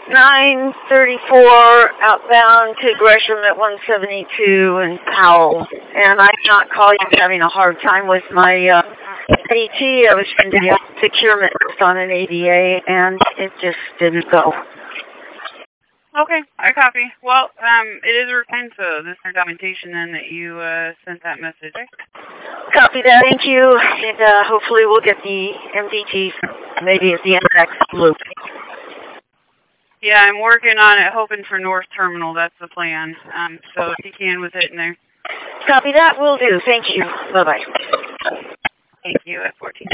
934 outbound to Gresham at 172 and Powell. And I cannot call you having a hard time with my AT. I was trying to get securement on an ADA, and it just didn't go. Okay, I copy. Well, it is recorded, so this is documentation then that you sent that message. Copy that. Thank you. And hopefully we'll get the MDT maybe at the end of next loop. Yeah, I'm working on it, hoping for North Terminal. That's the plan. So if you can with it in there. Copy that. Will do. Thank you. Bye-bye. Thank you at 14.